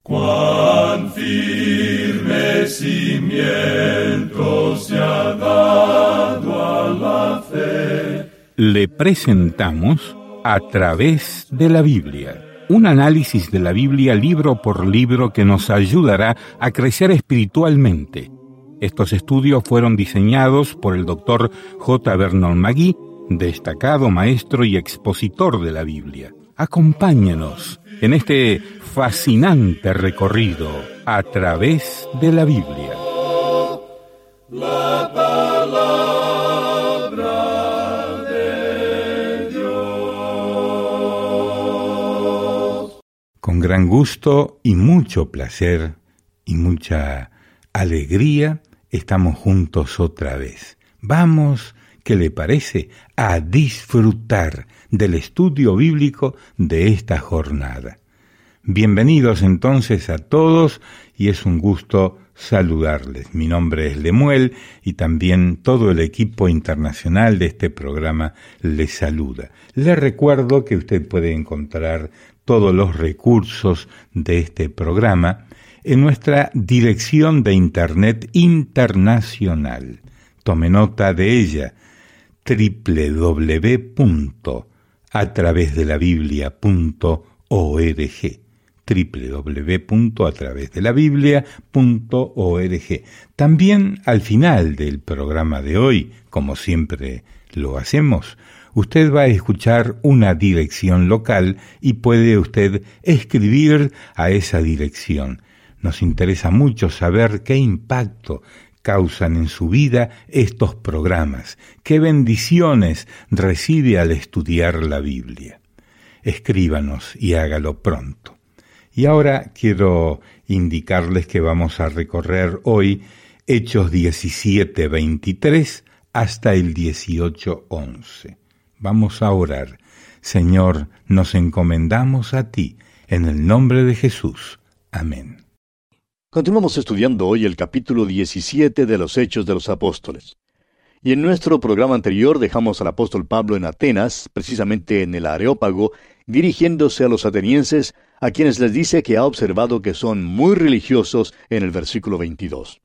Cuán firme cimiento se ha dado a la fe. Le presentamos A través de la Biblia, un análisis de la Biblia libro por libro que nos ayudará a crecer espiritualmente. Estos estudios fueron diseñados por el Dr. J. Vernon McGee, destacado maestro y expositor de la Biblia. Acompáñenos en este fascinante recorrido a través de la Biblia. La palabra de Dios. Con gran gusto y mucho placer y mucha alegría estamos juntos otra vez. Vamos, ¿qué le parece?, a disfrutar del estudio bíblico de esta jornada. Bienvenidos entonces a todos y es un gusto saludarles. Mi nombre es Lemuel y también todo el equipo internacional de este programa les saluda. Les recuerdo que usted puede encontrar todos los recursos de este programa en nuestra dirección de Internet internacional. Tome nota de ella, www.atravesdelabiblia.org, www.atravesdelabiblia.org. También al final del programa de hoy, como siempre lo hacemos, usted va a escuchar una dirección local y puede usted escribir a esa dirección. Nos interesa mucho saber qué impacto causan en su vida estos programas, qué bendiciones recibe al estudiar la Biblia. Escríbanos y hágalo pronto. Y ahora quiero indicarles que vamos a recorrer hoy Hechos 17:23 hasta el 18:11. Vamos a orar. Señor, nos encomendamos a ti, en el nombre de Jesús. Amén. Continuamos estudiando hoy el capítulo 17 de los Hechos de los Apóstoles. Y en nuestro programa anterior dejamos al apóstol Pablo en Atenas, precisamente en el Areópago, dirigiéndose a los atenienses, a quienes les dice que ha observado que son muy religiosos en el versículo 22.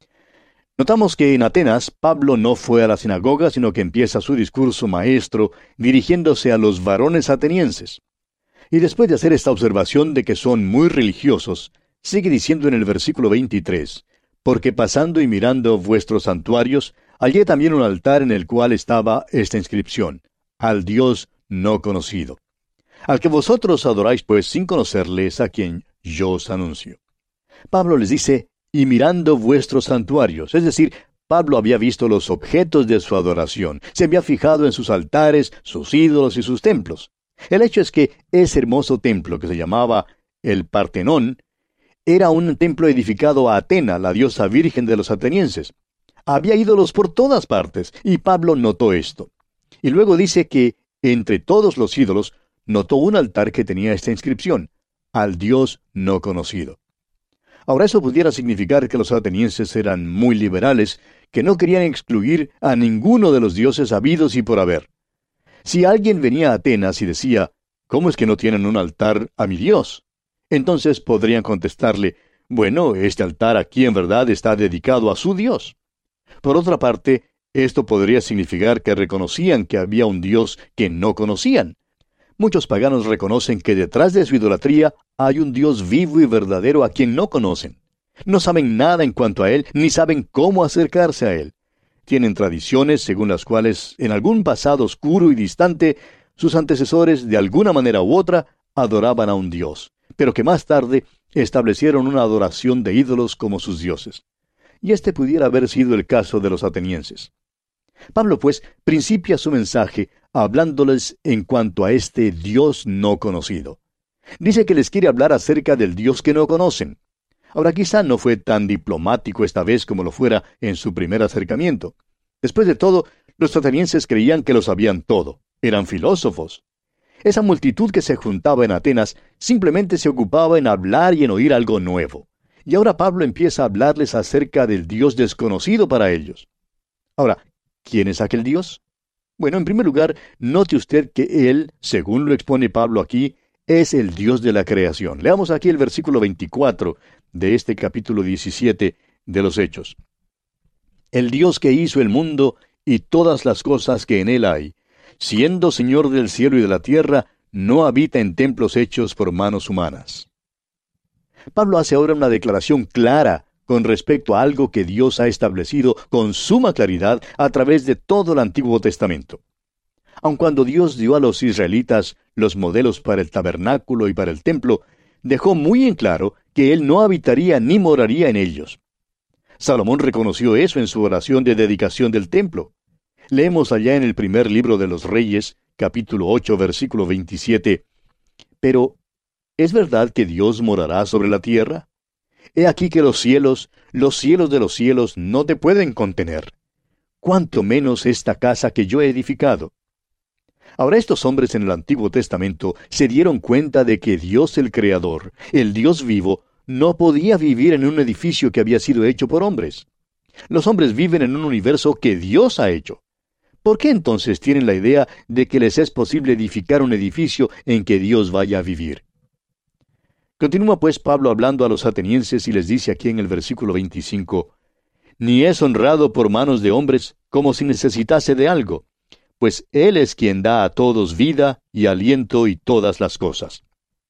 Notamos que en Atenas Pablo no fue a la sinagoga, sino que empieza su discurso maestro dirigiéndose a los varones atenienses. Y después de hacer esta observación de que son muy religiosos, sigue diciendo en el versículo 23, porque pasando y mirando vuestros santuarios, hallé también un altar en el cual estaba esta inscripción, al Dios no conocido. Al que vosotros adoráis pues sin conocerles, a quien yo os anuncio. Pablo les dice, y mirando vuestros santuarios, es decir, Pablo había visto los objetos de su adoración, se había fijado en sus altares, sus ídolos y sus templos. El hecho es que ese hermoso templo que se llamaba el Partenón, era un templo edificado a Atena, la diosa virgen de los atenienses. Había ídolos por todas partes, y Pablo notó esto. Y luego dice que, entre todos los ídolos, notó un altar que tenía esta inscripción, al Dios no conocido. Ahora eso pudiera significar que los atenienses eran muy liberales, que no querían excluir a ninguno de los dioses habidos y por haber. Si alguien venía a Atenas y decía, ¿cómo es que no tienen un altar a mi Dios? Entonces podrían contestarle, bueno, este altar aquí en verdad está dedicado a su Dios. Por otra parte, esto podría significar que reconocían que había un Dios que no conocían. Muchos paganos reconocen que detrás de su idolatría hay un Dios vivo y verdadero a quien no conocen. No saben nada en cuanto a Él, ni saben cómo acercarse a Él. Tienen tradiciones según las cuales, en algún pasado oscuro y distante, sus antecesores, de alguna manera u otra, adoraban a un Dios, pero que más tarde establecieron una adoración de ídolos como sus dioses. Y este pudiera haber sido el caso de los atenienses. Pablo, pues, principia su mensaje hablándoles en cuanto a este Dios no conocido. Dice que les quiere hablar acerca del Dios que no conocen. Ahora, quizá no fue tan diplomático esta vez como lo fuera en su primer acercamiento. Después de todo, los atenienses creían que lo sabían todo. Eran filósofos. Esa multitud que se juntaba en Atenas simplemente se ocupaba en hablar y en oír algo nuevo. Y ahora Pablo empieza a hablarles acerca del Dios desconocido para ellos. Ahora, ¿quién es aquel Dios? Bueno, en primer lugar, note usted que Él, según lo expone Pablo aquí, es el Dios de la creación. Leamos aquí el versículo 24 de este capítulo 17 de los Hechos. El Dios que hizo el mundo y todas las cosas que en él hay, siendo Señor del cielo y de la tierra, no habita en templos hechos por manos humanas. Pablo hace ahora una declaración clara con respecto a algo que Dios ha establecido con suma claridad a través de todo el Antiguo Testamento. Aun cuando Dios dio a los israelitas los modelos para el tabernáculo y para el templo, dejó muy en claro que Él no habitaría ni moraría en ellos. Salomón reconoció eso en su oración de dedicación del templo. Leemos allá en el primer libro de los Reyes, capítulo 8, versículo 27, «Pero, ¿es verdad que Dios morará sobre la tierra? He aquí que los cielos de los cielos no te pueden contener. Cuánto menos esta casa que yo he edificado». Ahora estos hombres en el Antiguo Testamento se dieron cuenta de que Dios el Creador, el Dios vivo, no podía vivir en un edificio que había sido hecho por hombres. Los hombres viven en un universo que Dios ha hecho. ¿Por qué entonces tienen la idea de que les es posible edificar un edificio en que Dios vaya a vivir? Continúa pues Pablo hablando a los atenienses y les dice aquí en el versículo 25, «Ni es honrado por manos de hombres como si necesitase de algo, pues Él es quien da a todos vida y aliento y todas las cosas».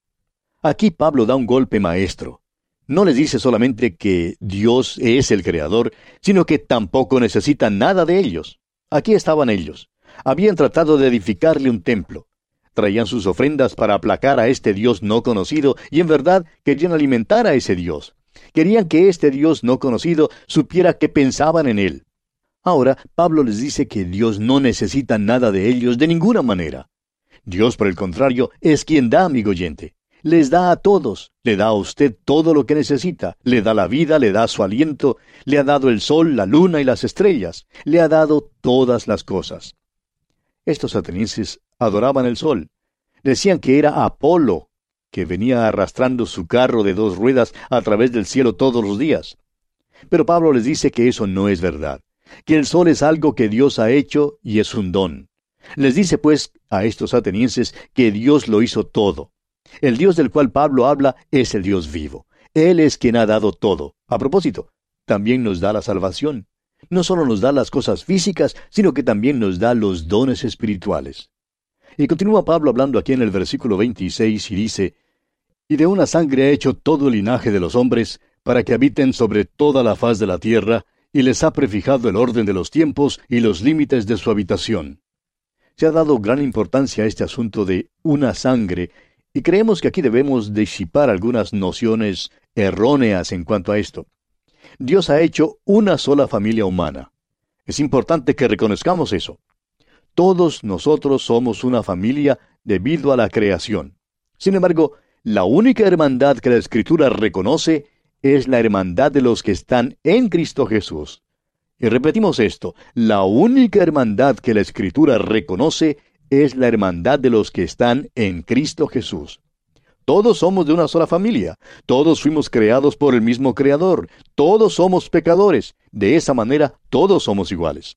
Aquí Pablo da un golpe maestro. No les dice solamente que Dios es el Creador, sino que tampoco necesita nada de ellos. Aquí estaban ellos. Habían tratado de edificarle un templo. Traían sus ofrendas para aplacar a este Dios no conocido y en verdad querían alimentar a ese Dios. Querían que este Dios no conocido supiera que pensaban en Él. Ahora, Pablo les dice que Dios no necesita nada de ellos de ninguna manera. Dios, por el contrario, es quien da, amigo oyente. Les da a todos, le da a usted todo lo que necesita, le da la vida, le da su aliento, le ha dado el sol, la luna y las estrellas, le ha dado todas las cosas. Estos atenienses adoraban el sol. Decían que era Apolo, que venía arrastrando su carro de 2 ruedas a través del cielo todos los días. Pero Pablo les dice que eso no es verdad, que el sol es algo que Dios ha hecho y es un don. Les dice pues a estos atenienses que Dios lo hizo todo. El Dios del cual Pablo habla es el Dios vivo. Él es quien ha dado todo. A propósito, también nos da la salvación. No solo nos da las cosas físicas, sino que también nos da los dones espirituales. Y continúa Pablo hablando aquí en el versículo 26 y dice, «Y de una sangre ha hecho todo el linaje de los hombres, para que habiten sobre toda la faz de la tierra, y les ha prefijado el orden de los tiempos y los límites de su habitación». Se ha dado gran importancia a este asunto de una sangre, y creemos que aquí debemos disipar algunas nociones erróneas en cuanto a esto. Dios ha hecho una sola familia humana. Es importante que reconozcamos eso. Todos nosotros somos una familia debido a la creación. Sin embargo, la única hermandad que la Escritura reconoce es la hermandad de los que están en Cristo Jesús. Y repetimos esto, la única hermandad que la Escritura reconoce es la hermandad de los que están en Cristo Jesús. Todos somos de una sola familia, todos fuimos creados por el mismo Creador, todos somos pecadores, de esa manera todos somos iguales.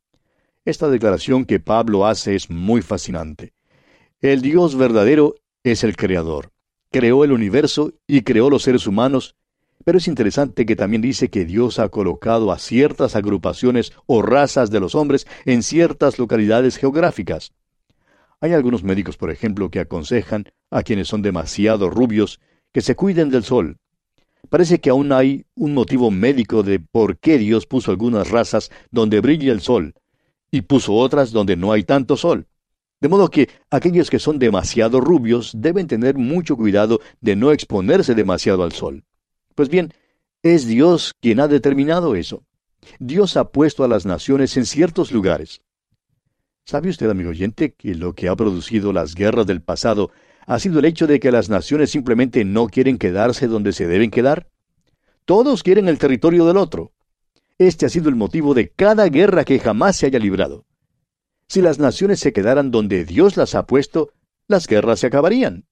Esta declaración que Pablo hace es muy fascinante. El Dios verdadero es el Creador, creó el universo y creó los seres humanos, pero es interesante que también dice que Dios ha colocado a ciertas agrupaciones o razas de los hombres en ciertas localidades geográficas. Hay algunos médicos, por ejemplo, que aconsejan a quienes son demasiado rubios que se cuiden del sol. Parece que aún hay un motivo médico de por qué Dios puso algunas razas donde brilla el sol y puso otras donde no hay tanto sol. De modo que aquellos que son demasiado rubios deben tener mucho cuidado de no exponerse demasiado al sol. Pues bien, es Dios quien ha determinado eso. Dios ha puesto a las naciones en ciertos lugares. ¿Sabe usted, amigo oyente, que lo que ha producido las guerras del pasado ha sido el hecho de que las naciones simplemente no quieren quedarse donde se deben quedar? Todos quieren el territorio del otro. Este ha sido el motivo de cada guerra que jamás se haya librado. Si las naciones se quedaran donde Dios las ha puesto, las guerras se acabarían.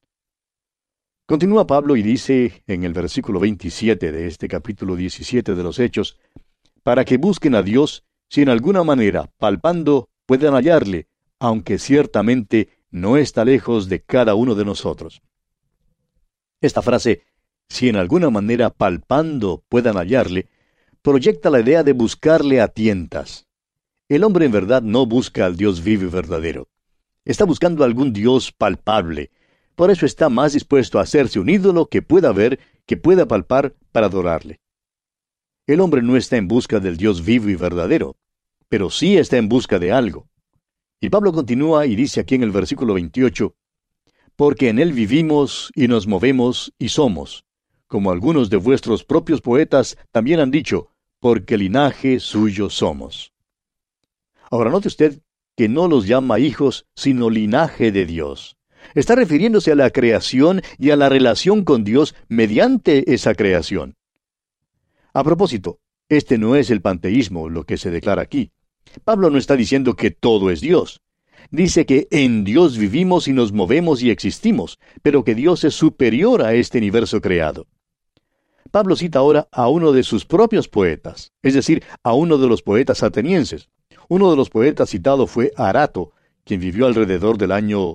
Continúa Pablo y dice en el versículo 27 de este capítulo 17 de los Hechos, «Para que busquen a Dios, si en alguna manera, palpando, puedan hallarle, aunque ciertamente no está lejos de cada uno de nosotros». Esta frase, si en alguna manera palpando puedan hallarle, proyecta la idea de buscarle a tientas. El hombre en verdad no busca al Dios vivo y verdadero. Está buscando algún Dios palpable. Por eso está más dispuesto a hacerse un ídolo que pueda ver, que pueda palpar para adorarle. El hombre no está en busca del Dios vivo y verdadero, pero sí está en busca de algo. Y Pablo continúa y dice aquí en el versículo 28, porque en él vivimos y nos movemos y somos, como algunos de vuestros propios poetas también han dicho, porque linaje suyo somos. Ahora note usted que no los llama hijos, sino linaje de Dios. Está refiriéndose a la creación y a la relación con Dios mediante esa creación. A propósito, este no es el panteísmo lo que se declara aquí. Pablo no está diciendo que todo es Dios. Dice que en Dios vivimos y nos movemos y existimos, pero que Dios es superior a este universo creado. Pablo cita ahora a uno de sus propios poetas, es decir, a uno de los poetas atenienses. Uno de los poetas citado fue Arato, quien vivió alrededor del año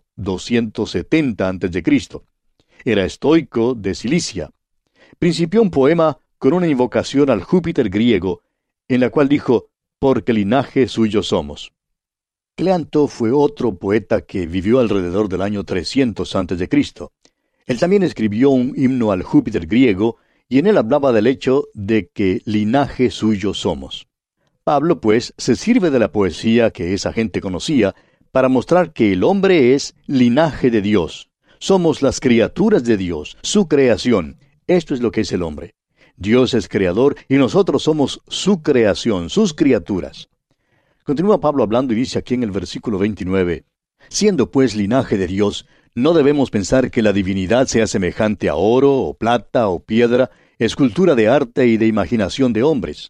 270 a.C. Era estoico de Cilicia. Principió un poema con una invocación al Júpiter griego, en la cual dijo, porque linaje suyo somos. Cleanto fue otro poeta que vivió alrededor del año 300 a.C. Él también escribió un himno al Júpiter griego, y en él hablaba del hecho de que linaje suyo somos. Pablo, pues, se sirve de la poesía que esa gente conocía para mostrar que el hombre es linaje de Dios. Somos las criaturas de Dios, su creación. Esto es lo que es el hombre. Dios es creador y nosotros somos su creación, sus criaturas. Continúa Pablo hablando y dice aquí en el versículo 29, siendo pues linaje de Dios, no debemos pensar que la divinidad sea semejante a oro, o plata, o piedra, escultura de arte y de imaginación de hombres.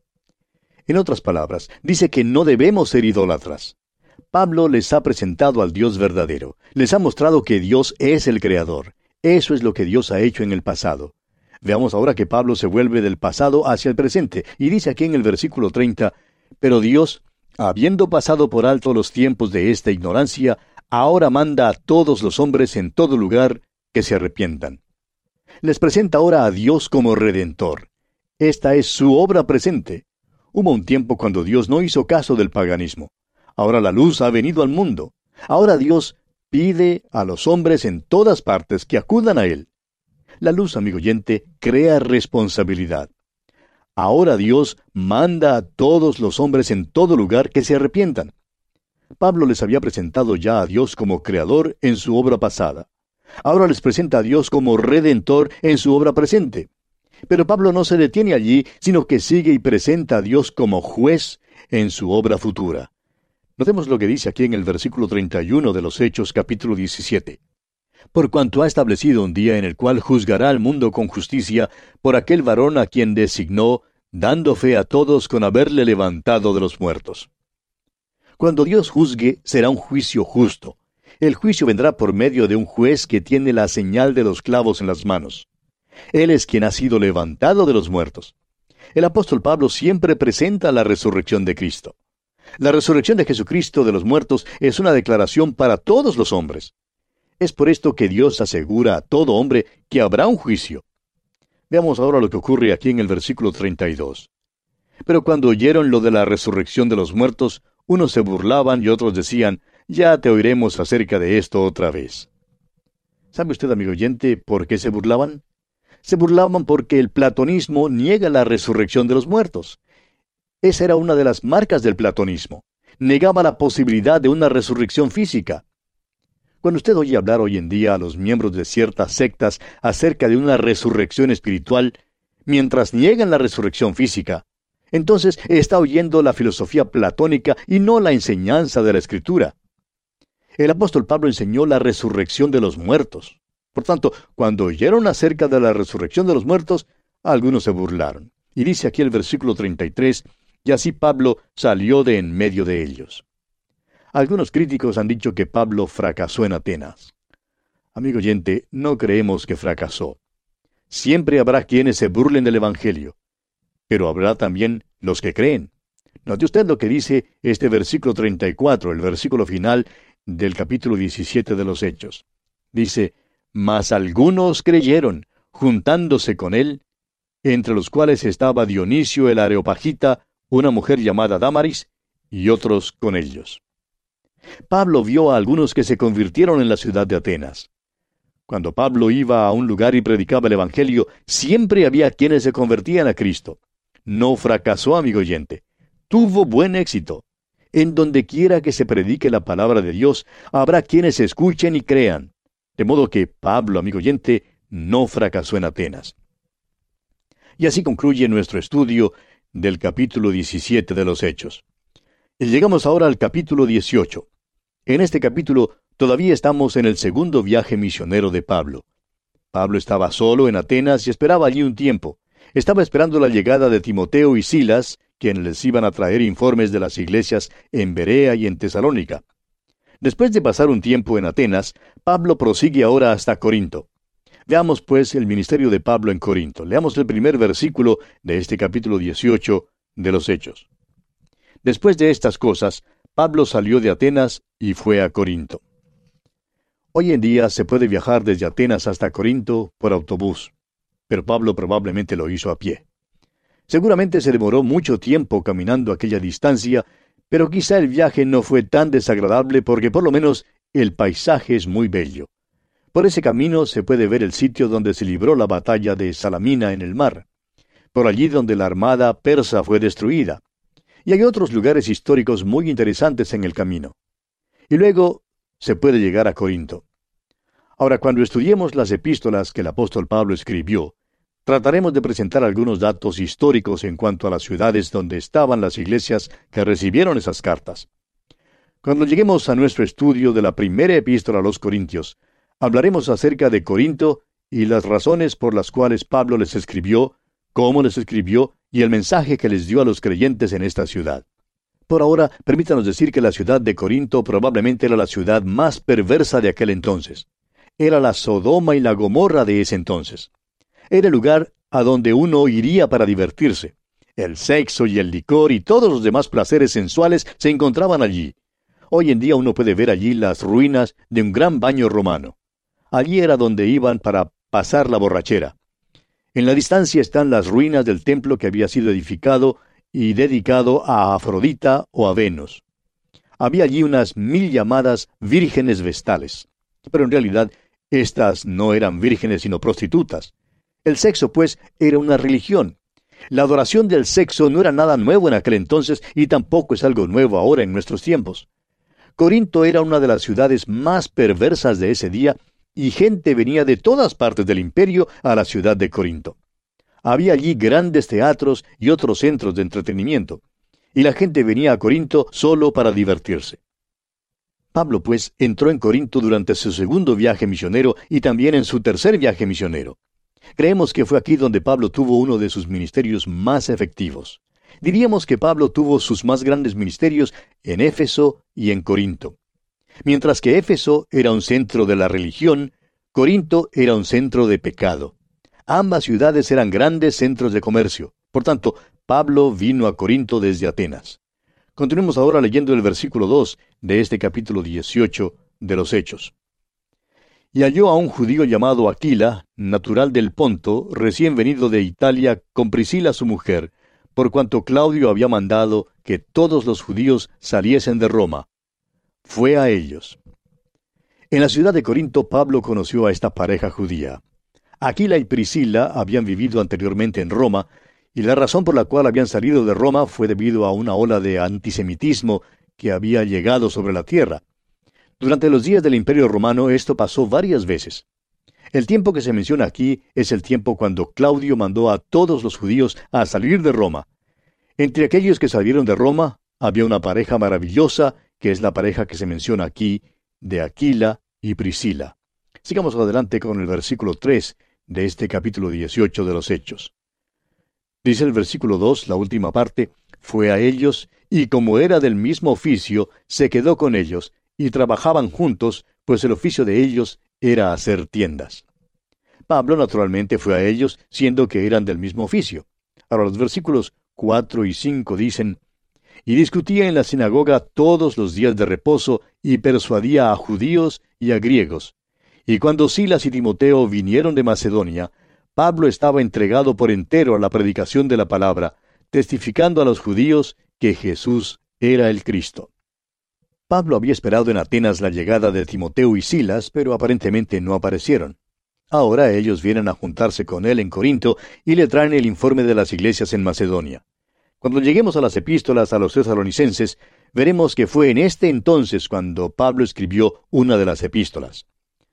En otras palabras, dice que no debemos ser idólatras. Pablo les ha presentado al Dios verdadero, les ha mostrado que Dios es el Creador. Eso es lo que Dios ha hecho en el pasado. Veamos ahora que Pablo se vuelve del pasado hacia el presente, y dice aquí en el versículo 30, pero Dios, habiendo pasado por alto los tiempos de esta ignorancia, ahora manda a todos los hombres en todo lugar que se arrepientan. Les presenta ahora a Dios como Redentor. Esta es su obra presente. Hubo un tiempo cuando Dios no hizo caso del paganismo. Ahora la luz ha venido al mundo. Ahora Dios pide a los hombres en todas partes que acudan a Él. La luz, amigo oyente, crea responsabilidad. Ahora Dios manda a todos los hombres en todo lugar que se arrepientan. Pablo les había presentado ya a Dios como Creador en su obra pasada. Ahora les presenta a Dios como Redentor en su obra presente. Pero Pablo no se detiene allí, sino que sigue y presenta a Dios como juez en su obra futura. Notemos lo que dice aquí en el versículo 31 de los Hechos, capítulo 17. Por cuanto ha establecido un día en el cual juzgará al mundo con justicia por aquel varón a quien designó, dando fe a todos con haberle levantado de los muertos. Cuando Dios juzgue, será un juicio justo. El juicio vendrá por medio de un juez que tiene la señal de los clavos en las manos. Él es quien ha sido levantado de los muertos. El apóstol Pablo siempre presenta la resurrección de Cristo. La resurrección de Jesucristo de los muertos es una declaración para todos los hombres. Es por esto que Dios asegura a todo hombre que habrá un juicio. Veamos ahora lo que ocurre aquí en el versículo 32. Pero cuando oyeron lo de la resurrección de los muertos, unos se burlaban y otros decían, ya te oiremos acerca de esto otra vez. ¿Sabe usted, amigo oyente, por qué se burlaban? Se burlaban porque el platonismo niega la resurrección de los muertos. Esa era una de las marcas del platonismo. Negaba la posibilidad de una resurrección física. Cuando usted oye hablar hoy en día a los miembros de ciertas sectas acerca de una resurrección espiritual, mientras niegan la resurrección física, entonces está oyendo la filosofía platónica y no la enseñanza de la Escritura. El apóstol Pablo enseñó la resurrección de los muertos. Por tanto, cuando oyeron acerca de la resurrección de los muertos, algunos se burlaron. Y dice aquí el versículo 33, y así Pablo salió de en medio de ellos. Algunos críticos han dicho que Pablo fracasó en Atenas. Amigo oyente, no creemos que fracasó. Siempre habrá quienes se burlen del Evangelio, pero habrá también los que creen. Note usted lo que dice este versículo 34, el versículo final del capítulo 17 de los Hechos. Dice, Mas algunos creyeron, juntándose con él, entre los cuales estaba Dionisio el Areopagita, una mujer llamada Dámaris, y otros con ellos. Pablo vio a algunos que se convirtieron en la ciudad de Atenas. Cuando Pablo iba a un lugar y predicaba el Evangelio, siempre había quienes se convertían a Cristo. No fracasó, amigo oyente. Tuvo buen éxito. En donde quiera que se predique la palabra de Dios, habrá quienes escuchen y crean. De modo que Pablo, amigo oyente, no fracasó en Atenas. Y así concluye nuestro estudio del capítulo 17 de los Hechos. Y llegamos ahora al capítulo 18. En este capítulo todavía estamos en el segundo viaje misionero de Pablo. Pablo estaba solo en Atenas y esperaba allí un tiempo. Estaba esperando la llegada de Timoteo y Silas, quienes les iban a traer informes de las iglesias en Berea y en Tesalónica. Después de pasar un tiempo en Atenas, Pablo prosigue ahora hasta Corinto. Veamos pues el ministerio de Pablo en Corinto. Leamos el primer versículo de este capítulo 18 de los Hechos. Después de estas cosas, Pablo salió de Atenas y fue a Corinto. Hoy en día se puede viajar desde Atenas hasta Corinto por autobús, pero Pablo probablemente lo hizo a pie. Seguramente se demoró mucho tiempo caminando aquella distancia, pero quizá el viaje no fue tan desagradable porque por lo menos el paisaje es muy bello. Por ese camino se puede ver el sitio donde se libró la batalla de Salamina en el mar, por allí donde la armada persa fue destruida. Y hay otros lugares históricos muy interesantes en el camino. Y luego se puede llegar a Corinto. Ahora, cuando estudiemos las epístolas que el apóstol Pablo escribió, trataremos de presentar algunos datos históricos en cuanto a las ciudades donde estaban las iglesias que recibieron esas cartas. Cuando lleguemos a nuestro estudio de la primera epístola a los Corintios, hablaremos acerca de Corinto y las razones por las cuales Pablo les escribió, cómo les escribió y el mensaje que les dio a los creyentes en esta ciudad. Por ahora, permítanos decir que la ciudad de Corinto probablemente era la ciudad más perversa de aquel entonces. Era la Sodoma y la Gomorra de ese entonces. Era el lugar a donde uno iría para divertirse. El sexo y el licor y todos los demás placeres sensuales se encontraban allí. Hoy en día uno puede ver allí las ruinas de un gran baño romano. Allí era donde iban para pasar la borrachera. En la distancia están las ruinas del templo que había sido edificado y dedicado a Afrodita o a Venus. Había allí unas 1000 llamadas vírgenes vestales. Pero en realidad, estas no eran vírgenes sino prostitutas. El sexo, pues, era una religión. La adoración del sexo no era nada nuevo en aquel entonces y tampoco es algo nuevo ahora en nuestros tiempos. Corinto era una de las ciudades más perversas de ese día y gente venía de todas partes del imperio a la ciudad de Corinto. Había allí grandes teatros y otros centros de entretenimiento, y la gente venía a Corinto solo para divertirse. Pablo, pues, entró en Corinto durante su segundo viaje misionero y también en su tercer viaje misionero. Creemos que fue aquí donde Pablo tuvo uno de sus ministerios más efectivos. Diríamos que Pablo tuvo sus más grandes ministerios en Éfeso y en Corinto. Mientras que Éfeso era un centro de la religión, Corinto era un centro de pecado. Ambas ciudades eran grandes centros de comercio. Por tanto, Pablo vino a Corinto desde Atenas. Continuemos ahora leyendo el versículo 2 de este capítulo 18 de los Hechos. Y halló a un judío llamado Aquila, natural del Ponto, recién venido de Italia, con Priscila su mujer, por cuanto Claudio había mandado que todos los judíos saliesen de Roma. Fue a ellos. En la ciudad de Corinto, Pablo conoció a esta pareja judía. Aquila y Priscila habían vivido anteriormente en Roma, y la razón por la cual habían salido de Roma fue debido a una ola de antisemitismo que había llegado sobre la tierra. Durante los días del Imperio Romano esto pasó varias veces. El tiempo que se menciona aquí es el tiempo cuando Claudio mandó a todos los judíos a salir de Roma. Entre aquellos que salieron de Roma había una pareja maravillosa, que es la pareja que se menciona aquí, de Aquila y Priscila. Sigamos adelante con el versículo 3 de este capítulo 18 de los Hechos. Dice el versículo 2, la última parte, fue a ellos, y como era del mismo oficio, se quedó con ellos, y trabajaban juntos, pues el oficio de ellos era hacer tiendas. Pablo naturalmente fue a ellos, siendo que eran del mismo oficio. Ahora los versículos 4 y 5 dicen, y discutía en la sinagoga todos los días de reposo, y persuadía a judíos y a griegos. Y cuando Silas y Timoteo vinieron de Macedonia, Pablo estaba entregado por entero a la predicación de la palabra, testificando a los judíos que Jesús era el Cristo. Pablo había esperado en Atenas la llegada de Timoteo y Silas, pero aparentemente no aparecieron. Ahora ellos vienen a juntarse con él en Corinto y le traen el informe de las iglesias en Macedonia. Cuando lleguemos a las epístolas a los tesalonicenses, veremos que fue en este entonces cuando Pablo escribió una de las epístolas.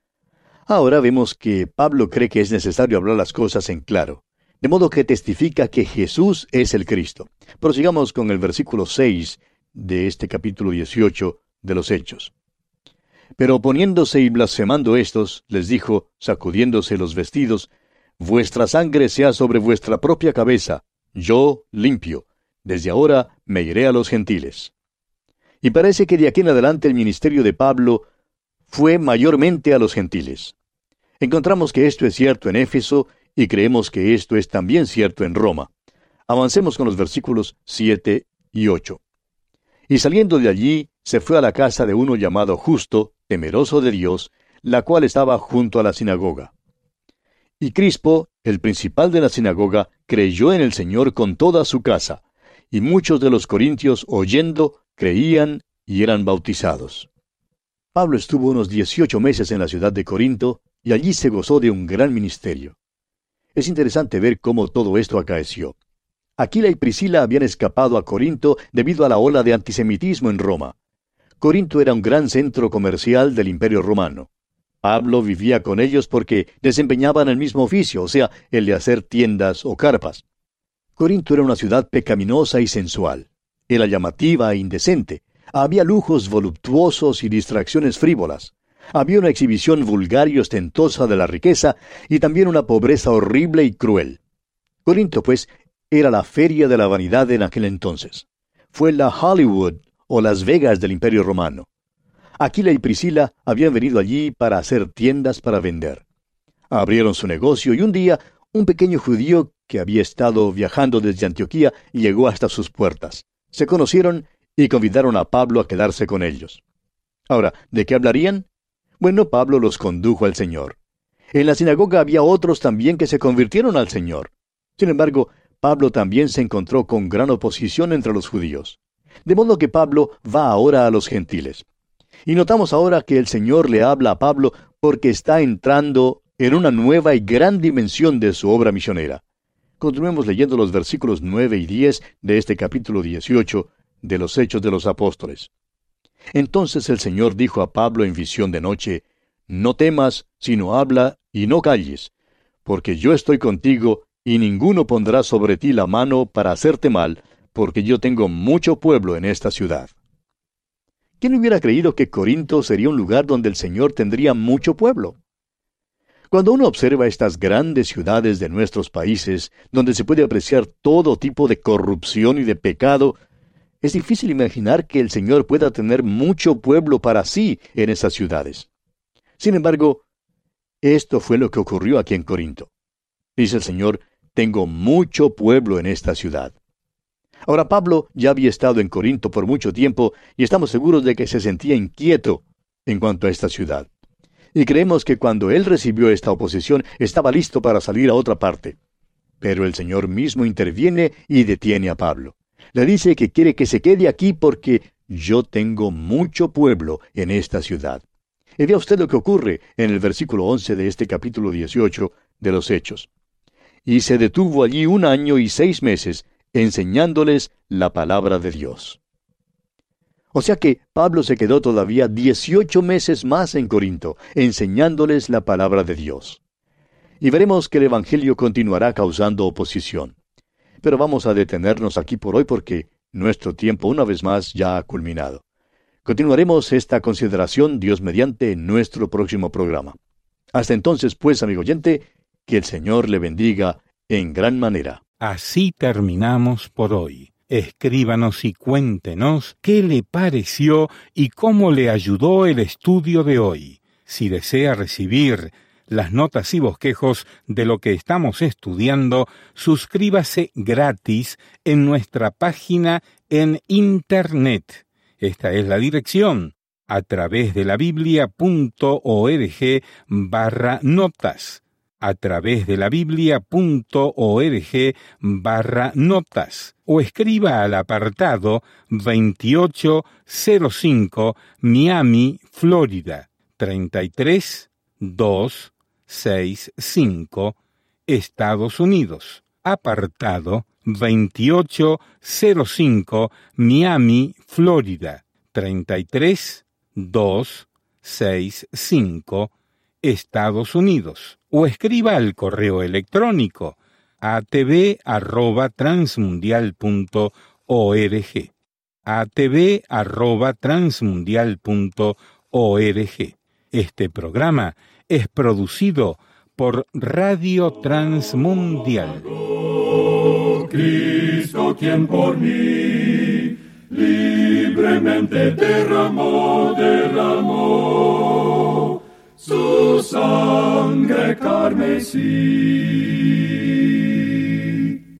Ahora vemos que Pablo cree que es necesario hablar las cosas en claro, de modo que testifica que Jesús es el Cristo. Prosigamos con el versículo 6 de este capítulo 18 de los Hechos. Pero oponiéndose y blasfemando estos, les dijo, sacudiéndose los vestidos, vuestra sangre sea sobre vuestra propia cabeza, yo limpio, desde ahora me iré a los gentiles. Y parece que de aquí en adelante el ministerio de Pablo fue mayormente a los gentiles. Encontramos que esto es cierto en Éfeso y creemos que esto es también cierto en Roma. Avancemos con los versículos 7 y 8. Y saliendo de allí, se fue a la casa de uno llamado Justo, temeroso de Dios, la cual estaba junto a la sinagoga. Y Crispo, el principal de la sinagoga, creyó en el Señor con toda su casa, y muchos de los corintios, oyendo, creían y eran bautizados. Pablo estuvo unos 18 meses en la ciudad de Corinto, y allí se gozó de un gran ministerio. Es interesante ver cómo todo esto acaeció. Aquila y Priscila habían escapado a Corinto debido a la ola de antisemitismo en Roma. Corinto era un gran centro comercial del Imperio Romano. Pablo vivía con ellos porque desempeñaban el mismo oficio, o sea, el de hacer tiendas o carpas. Corinto era una ciudad pecaminosa y sensual. Era llamativa e indecente. Había lujos voluptuosos y distracciones frívolas. Había una exhibición vulgar y ostentosa de la riqueza y también una pobreza horrible y cruel. Corinto, pues, era la feria de la vanidad en aquel entonces. Fue la Hollywood o Las Vegas del Imperio Romano. Aquila y Priscila habían venido allí para hacer tiendas para vender. Abrieron su negocio y un día un pequeño judío que había estado viajando desde Antioquía llegó hasta sus puertas. Se conocieron y convidaron a Pablo a quedarse con ellos. Ahora, ¿de qué hablarían? Bueno, Pablo los condujo al Señor. En la sinagoga había otros también que se convirtieron al Señor. Sin embargo, Pablo también se encontró con gran oposición entre los judíos. De modo que Pablo va ahora a los gentiles. Y notamos ahora que el Señor le habla a Pablo porque está entrando en una nueva y gran dimensión de su obra misionera. Continuemos leyendo los versículos 9 y 10 de este capítulo 18 de los Hechos de los Apóstoles. Entonces el Señor dijo a Pablo en visión de noche, no temas, sino habla y no calles, porque yo estoy contigo y ninguno pondrá sobre ti la mano para hacerte mal, porque yo tengo mucho pueblo en esta ciudad. ¿Quién hubiera creído que Corinto sería un lugar donde el Señor tendría mucho pueblo? Cuando uno observa estas grandes ciudades de nuestros países, donde se puede apreciar todo tipo de corrupción y de pecado, es difícil imaginar que el Señor pueda tener mucho pueblo para sí en esas ciudades. Sin embargo, esto fue lo que ocurrió aquí en Corinto. Dice el Señor, tengo mucho pueblo en esta ciudad. Ahora Pablo ya había estado en Corinto por mucho tiempo y estamos seguros de que se sentía inquieto en cuanto a esta ciudad. Y creemos que cuando él recibió esta oposición estaba listo para salir a otra parte. Pero el Señor mismo interviene y detiene a Pablo. Le dice que quiere que se quede aquí porque yo tengo mucho pueblo en esta ciudad. Y vea usted lo que ocurre en el versículo 11 de este capítulo 18 de los Hechos. Y se detuvo allí 1 año y 6 meses, enseñándoles la palabra de Dios. O sea que Pablo se quedó todavía 18 meses más en Corinto, enseñándoles la palabra de Dios. Y veremos que el Evangelio continuará causando oposición. Pero vamos a detenernos aquí por hoy porque nuestro tiempo una vez más ya ha culminado. Continuaremos esta consideración, Dios mediante, en nuestro próximo programa. Hasta entonces, pues, amigo oyente, que el Señor le bendiga en gran manera. Así terminamos por hoy. Escríbanos y cuéntenos qué le pareció y cómo le ayudó el estudio de hoy. Si desea recibir las notas y bosquejos de lo que estamos estudiando, suscríbase gratis en nuestra página en Internet. Esta es la dirección a través de la biblia.org/notas, a través de la biblia.org/notas, o escriba al apartado 2805 Miami, Florida, 33265, Estados Unidos. Apartado 2805 Miami, Florida, 33265, Estados Unidos. O escriba al correo electrónico atv@transmundial.org, atv@transmundial.org. Este programa es producido por Radio Transmundial. Cristo, quien por mí libremente derramó su sangre carmesí.